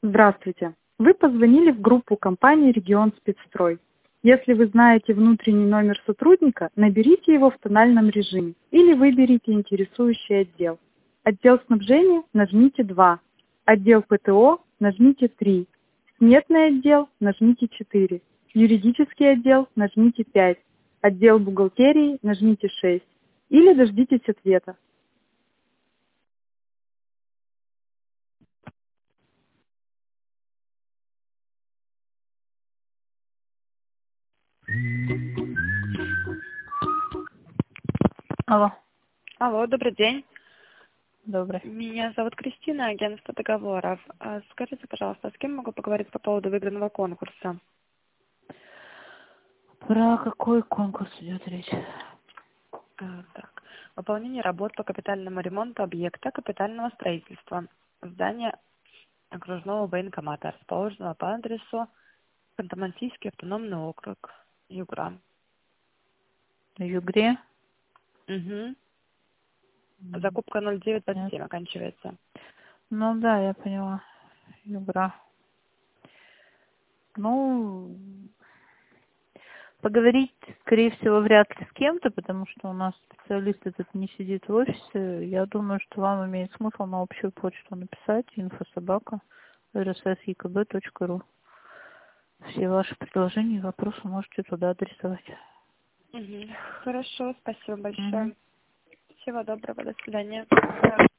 Здравствуйте. Вы позвонили в группу компании «Регион Спецстрой». Если вы знаете внутренний номер сотрудника, наберите его в тональном режиме или выберите интересующий отдел. Отдел снабжения нажмите 2, отдел ПТО нажмите 3, сметный отдел нажмите 4, юридический отдел нажмите 5, отдел бухгалтерии нажмите 6 или дождитесь ответа. Алло, Алло, добрый день. добрый. Меня зовут Кристина, агентство договоров. Скажите, пожалуйста, с кем могу поговорить по поводу выигранного конкурса? Про какой конкурс идет речь? Так. Выполнение работ по капитальному ремонту объекта капитального строительства. Здание окружного военкомата, расположенного по адресу Ханты-Мансийский автономный округ, Югра. На Югре? Угу. Закупка 0927 оканчивается. Ну да, я поняла. Югра. Ну, поговорить, скорее всего, вряд ли с кем-то, потому что у нас специалист этот не сидит в офисе. Я думаю, что вам имеет смысл на общую почту написать info@rssekb.ru. Все ваши предложения и вопросы можете туда адресовать. Угу. Хорошо, спасибо большое. Мгм. Всего доброго, до свидания.